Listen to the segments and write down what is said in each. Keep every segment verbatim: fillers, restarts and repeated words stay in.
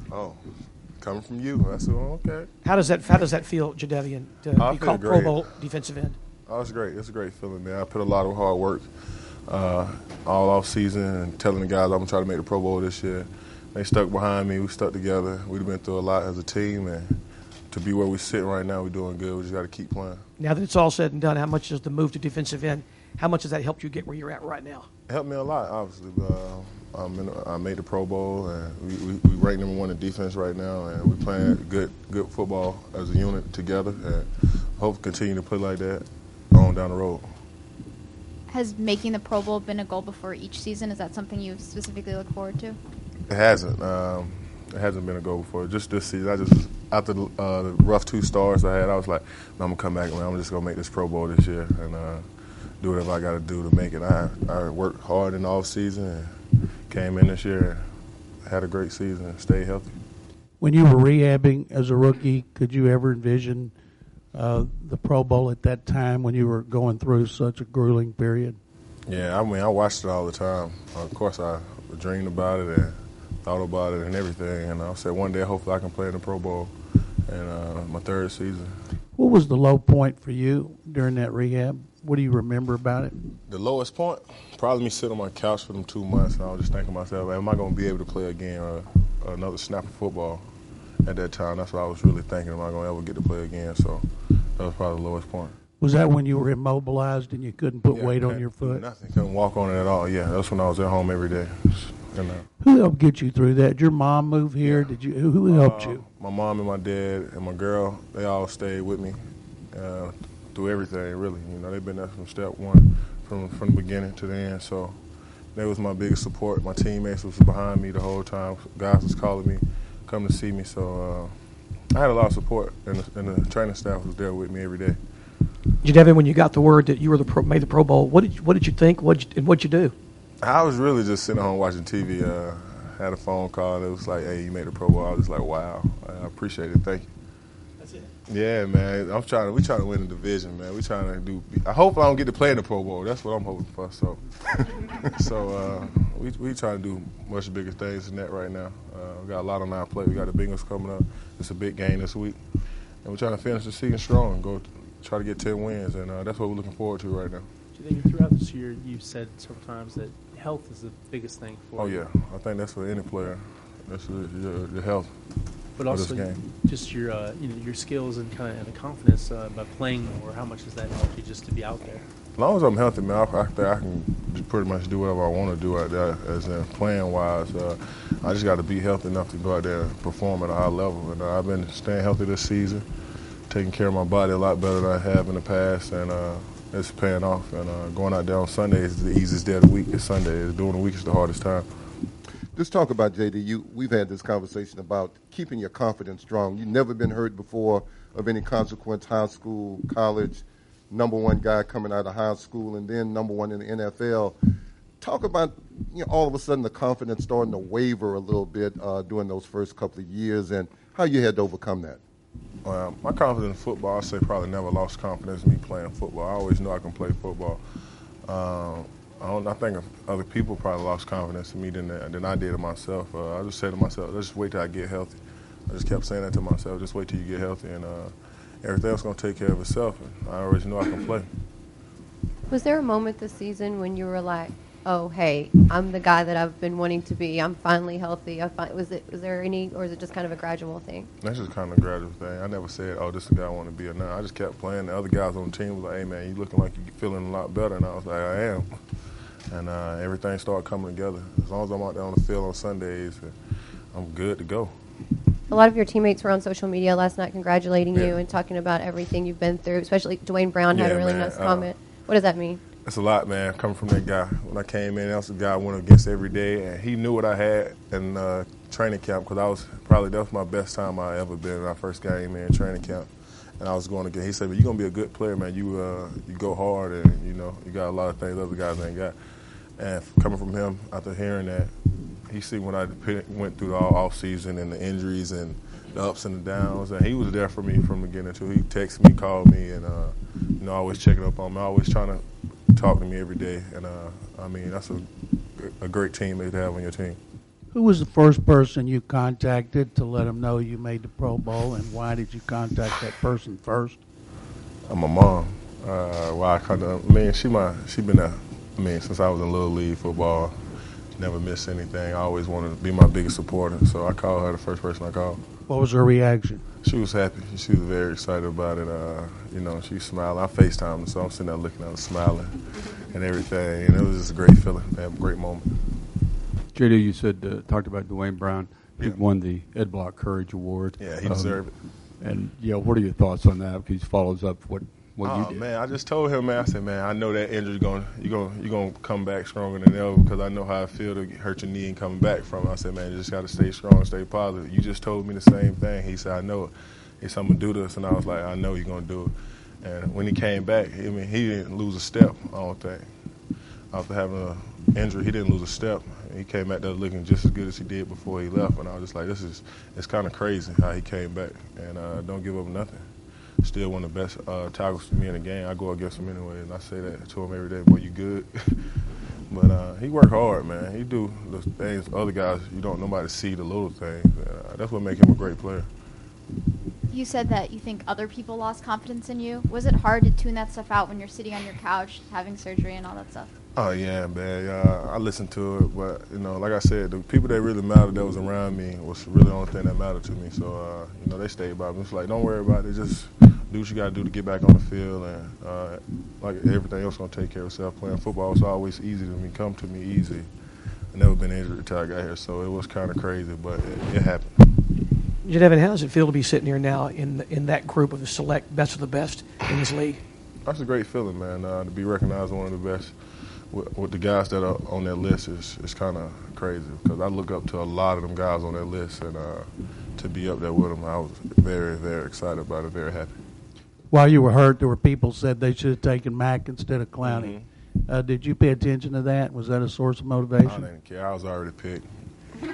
Oh, coming from you. I said, oh, okay. How does that How does that feel, Jadeveon, to I be feel called Pro great. Bowl defensive end? Oh, it's great. It's a great feeling, man. I put a lot of hard work uh, all off season and telling the guys I'm gonna try to make the Pro Bowl this year. They stuck behind me. We stuck together. We've been through a lot as a team, and to be where we're sitting right now, we're doing good. We just got to keep playing. Now that it's all said and done, how much does the move to defensive end, how much has that helped you get where you're at right now? It helped me a lot, obviously. Uh, I'm in, I made the Pro Bowl, and we, we, we rank number one in defense right now, and we're playing good good football as a unit together, and hope to continue to play like that on down the road. Has making the Pro Bowl been a goal before each season? Is that something you specifically look forward to? It hasn't. Um, it hasn't been a goal before. Just this season, I just after the, uh, the rough two stars I had, I was like, no, I'm gonna come back, man. I'm just gonna make this Pro Bowl this year and uh, do whatever I got to do to make it. I I worked hard in the off season and came in this year, and had a great season, and stayed healthy. When you were rehabbing as a rookie, could you ever envision uh, the Pro Bowl at that time when you were going through such a grueling period? Yeah, I mean, I watched it all the time. Of course, I dreamed about it and thought about it and everything. And I said one day, hopefully, I can play in the Pro Bowl in uh, my third season. What was the low point for you during that rehab? What do you remember about it? The lowest point? Probably me sitting on my couch for them two months, and I was just thinking to myself, am I going to be able to play again or another snap of football at that time? That's what I was really thinking. Am I going to ever get to play again? So that was probably the lowest point. Was that when you were immobilized and you couldn't put yeah, weight on your foot? Nothing. Couldn't walk on it at all. Yeah, that's when I was at home every day. And, uh, who helped get you through that? Did your mom move here? Yeah. Did you? Who, who helped uh, you? My mom and my dad and my girl, they all stayed with me uh, through everything, really. You know, they've been there from step one, from, from the beginning to the end. So they was my biggest support. My teammates was behind me the whole time. Guys was calling me, come to see me. So uh, I had a lot of support, and the, and the training staff was there with me every day. Jadeveon, when you got the word that you were the pro, made the Pro Bowl, what did you, what did you think? What and what'd you do? I was really just sitting home watching T V. Uh, had a phone call, and it was like, hey, you made the Pro Bowl. I was just like, wow, I appreciate it. Thank you. That's it. Yeah, man. I'm trying to. We trying to win the division, man. We trying to do. I hope I don't get to play in the Pro Bowl. That's what I'm hoping for. So, so uh, we we trying to do much bigger things than that right now. Uh, we got a lot on our plate. We got the Bengals coming up. It's a big game this week, and we're trying to finish the season strong and go try to get ten wins, and uh, that's what we're looking forward to right now. Jadeveon, throughout this year, you've said several times that health is the biggest thing for oh, you. Oh yeah, I think that's for any player. That's the, your, your health. But also, game. just your uh, you know your skills and kind of and the confidence uh, by playing more. How much does that help you just to be out there? As long as I'm healthy, man, I, I think I can just pretty much do whatever I want to do out there. As in playing wise, uh, I just got to be healthy enough to go out there and perform at a high level. And uh, I've been staying healthy this season, taking care of my body a lot better than I have in the past, and uh, it's paying off. And uh, going out there on Sunday is the easiest day of the week. It's Sunday. During the week is the hardest time. Let's talk about J D. You, we've had this conversation about keeping your confidence strong. You've never been hurt before of any consequence, high school, college, number one guy coming out of high school, and then number one in the N F L. Talk about, you know, all of a sudden the confidence starting to waver a little bit uh, during those first couple of years, and how you had to overcome that. Uh, my confidence in football, I say probably never lost confidence in me playing football. I always knew I can play football. Uh, I, don't, I think other people probably lost confidence in me than, than I did in myself. Uh, I just said to myself, let's just wait till I get healthy. I just kept saying that to myself, just wait till you get healthy, and uh, everything else going to take care of itself. And I always know I can play. Was there a moment this season when you were like, oh, hey, I'm the guy that I've been wanting to be. I'm finally healthy. I fi- was it? Was there any, or is it just kind of a gradual thing? That's just kind of a gradual thing. I never said, oh, this is the guy I want to be or not. I just kept playing. The other guys on the team was like, hey, man, you looking like you're feeling a lot better. And I was like, I am. And uh, everything started coming together. As long as I'm out there on the field on Sundays, I'm good to go. A lot of your teammates were on social media last night congratulating yeah. you and talking about everything you've been through, especially Dwayne Brown yeah, had a really man. nice comment. Uh, what does that mean? It's a lot, man, coming from that guy. When I came in, that was the guy I went against every day, and he knew what I had in uh, training camp because I was probably, that was my best time I ever been when I first came in training camp. And I was going again. He said, well, you're going to be a good player, man. You uh, you go hard, and, you know, you got a lot of things other guys ain't got. And coming from him, after hearing that, he seen when I went through the all off season and the injuries and the ups and the downs, and he was there for me from the beginning too. He texted me, called me, and uh, you know, always checking up on me, always trying to talk to me every day. And uh, I mean, that's a, a great teammate to have on your team. Who was the first person you contacted to let them know you made the Pro Bowl, and why did you contact that person first? Uh, my mom. Uh, why I kind of, I mean, she my, she been a, I mean, since I was in Little League football, never missed anything. I always wanted to be my biggest supporter, so I called her the first person I called. What was her reaction? She was happy. She was very excited about it. Uh, you know, she smiling. I FaceTimed her, so I'm sitting there looking at her smiling and everything, and it was just a great feeling, a great moment. J D, you said, uh, talked about Dwayne Brown. He Yeah. won the Ed Block Courage Award. Yeah, he Um, deserved it. And, yeah, what are your thoughts on that? Because he follows up what, what you Oh did. man, I just told him, man. I said, man, I know that injury going, you going, you going to come back stronger than ever because I know how I feel to hurt your knee and coming back from it. I said, man, you just got to stay strong, stay positive. You just told me the same thing. He said, I know it. He said, I'm gonna do this, and I was like, I know you're gonna do it. And when he came back, I mean, he didn't lose a step. I don't think. After having an injury, he didn't lose a step. He came back there looking just as good as he did before he left, and I was just like, this is, it's kind of crazy how he came back, and uh, don't give up nothing. Still one of the best uh, tackles for me in the game. I go against him anyway, and I say that to him every day, boy, you good. But uh, he worked hard, man. He do the things other guys, you don't nobody see the little things. Uh, that's what makes him a great player. You said that you think other people lost confidence in you. Was it hard to tune that stuff out when you're sitting on your couch having surgery and all that stuff? Oh yeah, man. Uh, I listened to it, but you know, like I said, the people that really mattered that was around me was really the only thing that mattered to me. So uh, you know, they stayed by me. It's like, don't worry about it. Just do what you got to do to get back on the field, and uh, like everything else, gonna take care of itself. Playing football was always easy to me, come to me easy. I never been injured until I got here, so it was kind of crazy, but it, it happened. Devin, how does it feel to be sitting here now in in that group of the select best of the best in this league? That's a great feeling, man. Uh, to be recognized as one of the best with, with the guys that are on that list is, is kind of crazy because I look up to a lot of them guys on that list, and uh, to be up there with them, I was very, very excited about it, very happy. While you were hurt, there were people said they should have taken Mack instead of Clowney. Mm-hmm. Uh, did you pay attention to that? Was that a source of I motivation? didn't care. I was already picked. It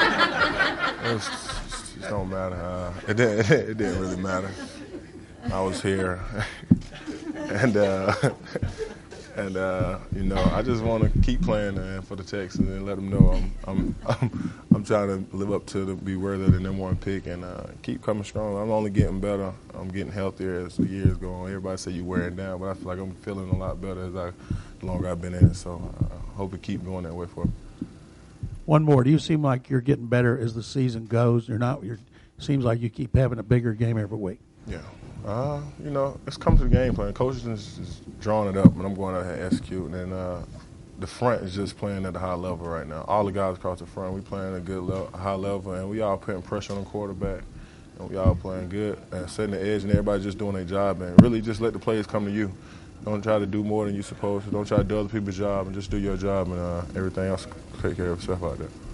was, it don't matter. Uh, it, didn't, it didn't really matter. I was here, and uh, and uh, you know, I just want to keep playing uh, for the Texans and let them know I'm I'm I'm, I'm trying to live up to the, be worthy of the number one pick and uh, keep coming strong. I'm only getting better. I'm getting healthier as the years go on. Everybody say you're wearing down, but I feel like I'm feeling a lot better as I the longer I've been in it. So I hope it keep going that way for me. One more. Do you seem like you're getting better as the season goes? You're not. You're. Seems like you keep having a bigger game every week. Yeah. Uh, you know, it's come to the game plan. Coaches is, is drawing it up, and I'm going out here and executing. And uh, the front is just playing at a high level right now. All the guys across the front, we playing at a good level, high level, and we all putting pressure on the quarterback. And we all playing good and setting the edge, and everybody just doing their job. And really just let the players come to you. Don't try to do more than you're supposed to. Don't try to do other people's job, and just do your job, and uh, everything else take care of itself out there.